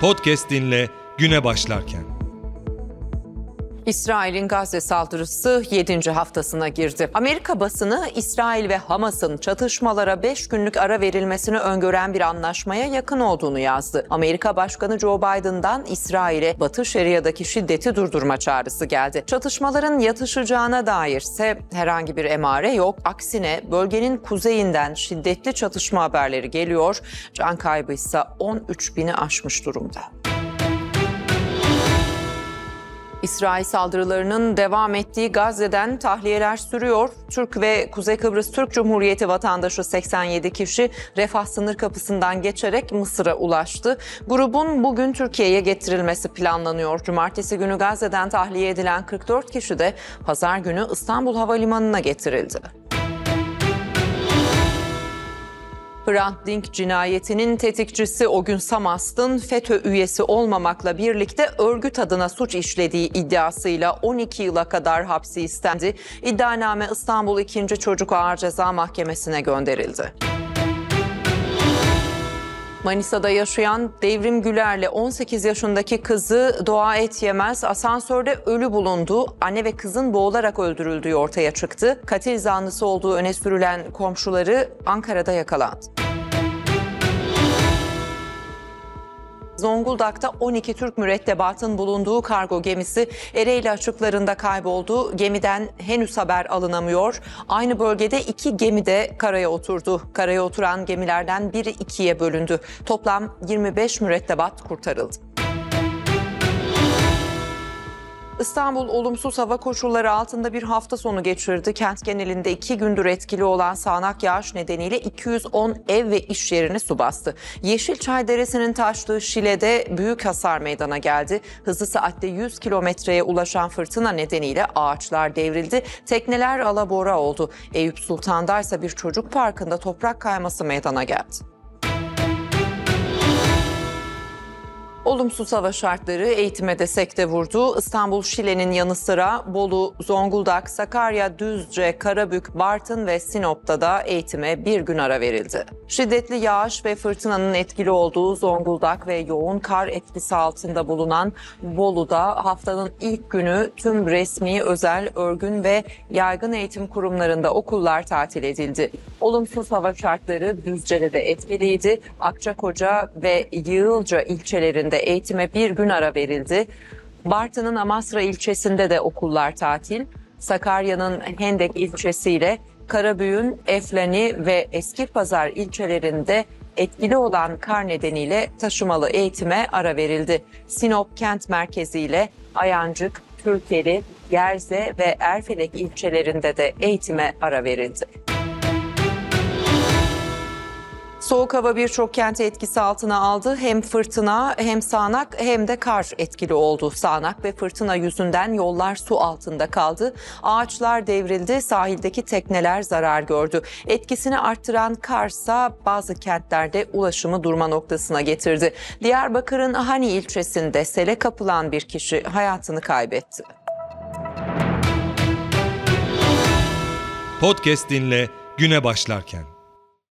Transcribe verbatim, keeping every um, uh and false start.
Podcast dinle güne başlarken. İsrail'in Gazze saldırısı yedinci haftasına girdi. Amerika basını İsrail ve Hamas'ın çatışmalara beş günlük ara verilmesini öngören bir anlaşmaya yakın olduğunu yazdı. Amerika Başkanı Joe Biden'dan İsrail'e Batı Şeria'daki şiddeti durdurma çağrısı geldi. Çatışmaların yatışacağına dairse herhangi bir emare yok. Aksine bölgenin kuzeyinden şiddetli çatışma haberleri geliyor. Can kaybı ise on üç bini aşmış durumda. İsrail saldırılarının devam ettiği Gazze'den tahliyeler sürüyor. Türk ve Kuzey Kıbrıs Türk Cumhuriyeti vatandaşı seksen yedi kişi Refah sınır kapısından geçerek Mısır'a ulaştı. Grubun bugün Türkiye'ye getirilmesi planlanıyor. Cumartesi günü Gazze'den tahliye edilen kırk dört kişi de pazar günü İstanbul Havalimanı'na getirildi. Hrant Dink cinayetinin tetikçisi Ogün Samast'ın FETÖ üyesi olmamakla birlikte örgüt adına suç işlediği iddiasıyla on iki yıla kadar hapsi istendi. İddianame İstanbul ikinci Çocuk Ağır Ceza Mahkemesi'ne gönderildi. Manisa'da yaşayan Devrim Güler'le on sekiz yaşındaki kızı Doğa Etyemez asansörde ölü bulundu. Anne ve kızın boğularak öldürüldüğü ortaya çıktı. Katil zanlısı olduğu öne sürülen komşuları Ankara'da yakalandı. Zonguldak'ta on iki Türk mürettebatın bulunduğu kargo gemisi Ereğli açıklarında kayboldu. Gemiden henüz haber alınamıyor. Aynı bölgede iki gemi de karaya oturdu. Karaya oturan gemilerden biri ikiye bölündü. Toplam yirmi beş mürettebat kurtarıldı. İstanbul olumsuz hava koşulları altında bir hafta sonu geçirdi. Kent genelinde iki gündür etkili olan sağanak yağış nedeniyle iki yüz on ev ve iş yerini su bastı. Yeşilçay Deresi'nin taştığı Şile'de büyük hasar meydana geldi. Hızı saatte yüz kilometreye ulaşan fırtına nedeniyle ağaçlar devrildi. Tekneler alabora oldu. Eyüp Sultan'da ise bir çocuk parkında toprak kayması meydana geldi. Olumsuz hava şartları eğitime de sekte vurdu. İstanbul Şile'nin yanı sıra Bolu, Zonguldak, Sakarya, Düzce, Karabük, Bartın ve Sinop'ta da eğitime bir gün ara verildi. Şiddetli yağış ve fırtınanın etkili olduğu Zonguldak ve yoğun kar etkisi altında bulunan Bolu'da haftanın ilk günü tüm resmi, özel, örgün ve yaygın eğitim kurumlarında okullar tatil edildi. Olumsuz hava şartları Düzce'de de etkiliydi. Akçakoca ve Yığılca ilçelerinde eğitime bir gün ara verildi. Bartın'ın Amasra ilçesinde de okullar tatil. Sakarya'nın Hendek ilçesiyle Karabüyük'ün Eflani ve Eskipazar ilçelerinde etkili olan kar nedeniyle taşımalı eğitime ara verildi. Sinop kent merkeziyle Ayancık, Türkeli, Gerze ve Erfelek ilçelerinde de eğitime ara verildi. Soğuk hava birçok kenti etkisi altına aldı. Hem fırtına hem sağanak hem de kar etkili oldu. Sağanak ve fırtına yüzünden yollar su altında kaldı. Ağaçlar devrildi, sahildeki tekneler zarar gördü. Etkisini arttıran karsa bazı kentlerde ulaşımı durma noktasına getirdi. Diyarbakır'ın Ahani ilçesinde sele kapılan bir kişi hayatını kaybetti. Podcast dinle güne başlarken.